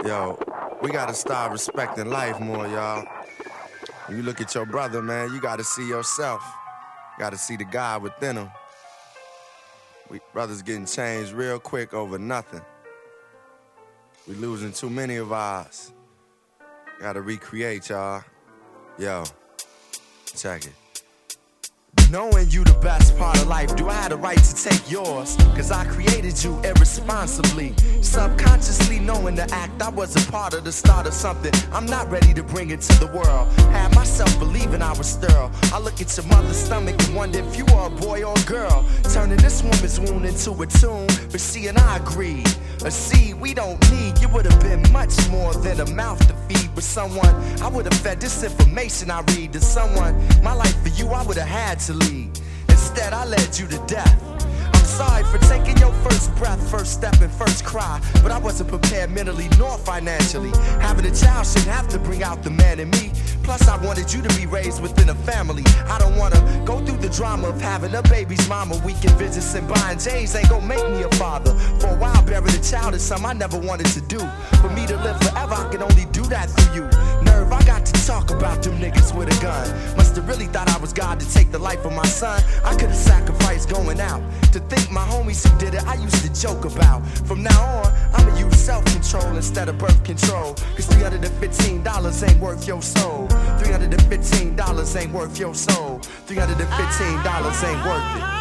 Yo, we gotta start respecting life more, y'all. When you look at your brother, man, you gotta see yourself. You gotta see the God within him. We brothers getting changed real quick over nothing. We losing too many of ours. Gotta recreate, y'all. Yo, check it. Knowing you the best part of life, do I have the right to take yours? Cause I created you irresponsibly. Subconsciously knowing the act, I was a part of the start of something. I'm not ready to bring it to the world. Had myself believing I was sterile. I look at your mother's stomach and wonder if you are a boy or a girl. Turning this woman's wound into a tomb. But she and I agreed. A seed we don't need. You would have been much more than a mouth to feed. But someone, I would have fed this information I read to someone. My life for you, I would have had to lead. Instead, I led you to death. I'm sorry for taking your first breath, first step and first cry. But I wasn't prepared mentally nor financially. Having a child shouldn't have to bring out the man in me. Plus, I wanted you to be raised within a family. I don't wanna go through the drama of having a baby's mama. Weekend visits and buying J's ain't gon' make me a father. For a while, burying a child is something I never wanted to do. For me to live forever, I can only do that through you. Nerve, I got to talk about them niggas with a gun. Must've really thought I was God to take the life of my son. I could've sacrificed going out. To think my homies who did it, I used to joke about. From now on, I'ma use self-control instead of birth control. Cause $315 ain't worth your soul. $315 ain't worth your soul. $315 ain't worth it.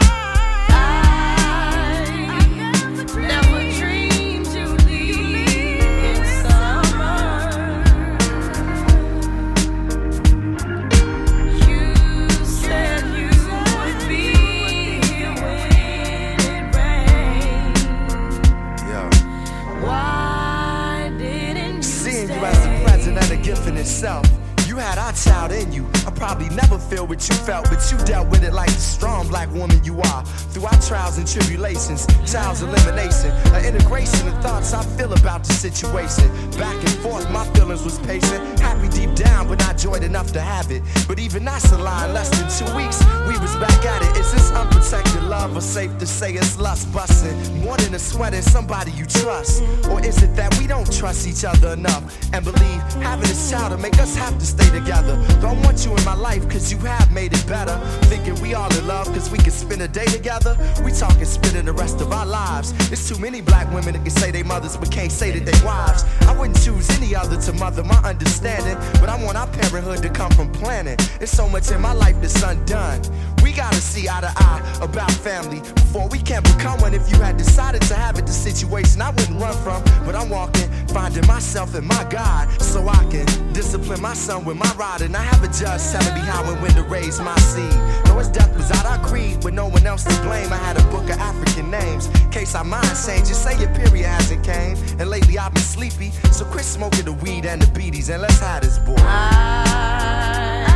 Gift in itself. You had our child in you. I probably never feel what you felt, but you dealt with it like the strong black woman you are. Through our trials and tribulations, child's elimination, an integration of thoughts I feel about the situation. Back and forth, my feelings was patient, happy deep down, but not joyed enough to have it. But even that's a lie. In less than 2 weeks, we was back at it. Is this unprotected love, or safe to say it's lust busting? More than a sweat in somebody you trust, or is it that we don't trust each other enough and believe having this child to make us have to stay together? Don't want you in my life cause you have made it better. Thinking we all in love cause we can spend a day together. We talking spending the rest of our lives. There's too many black women that can say they mothers but can't say that they wives. I wouldn't choose any other to mother my understanding, but I want our parenthood to come from planning. There's so much in my life that's undone. We gotta see eye to eye about family before we can become one. If you had decided to have it, the situation I wouldn't run from. But I'm walking, finding myself in my God, so I can discipline my son with my rod. And I have a judge telling me how and when to raise my seed. Though his death was out, I agreed with no one else to blame. I had a book of African names, in case our minds change. Just say your period hasn't came. And lately I've been sleepy, so quit smoking the weed and the beaties and let's have this boy.